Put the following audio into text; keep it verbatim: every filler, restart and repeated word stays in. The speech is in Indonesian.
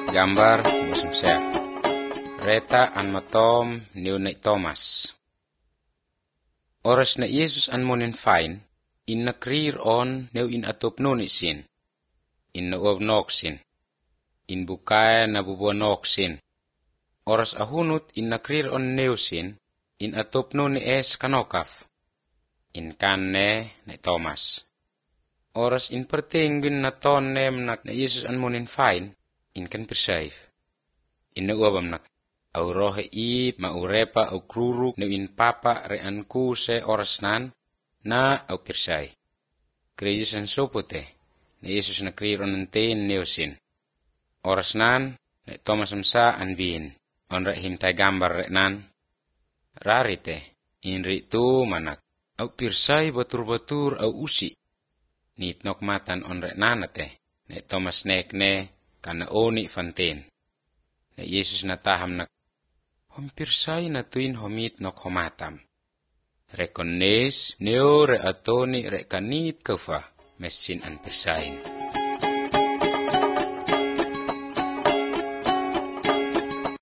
Gambar bosumsea. Reta an matom niu na Thomas. Oras na Yesus an monin fain, in nakrir on neu in atop nunisin. In nauab noksin. In bukaya na bubuanoksin. Oras ahunut in nakrir on neusin, in atop nuni es kanokaf. In kanne na Thomas. Oras in pertinggin na tonem nak na Yesus an monin fain, in kan persaif. In nauabam nak, au rohe it maurepa au kruru neu in papa re an kuse oras nan, na au persai. Krejus an sopote, na Yesus na krir on antein neusin. Oras nan, na Thomas amsa an bin, on re himtai gambar re nan. Rarite, in ritu manak, au persai batur-batur au usi. Nit nok matan on re nanate, na Thomas nek ne, kana oni fanten. Na Yesus na taham nak, hom persai na tuin homit nok homatam. Rekones neo re atoni re kanit kafa, mesin an persain.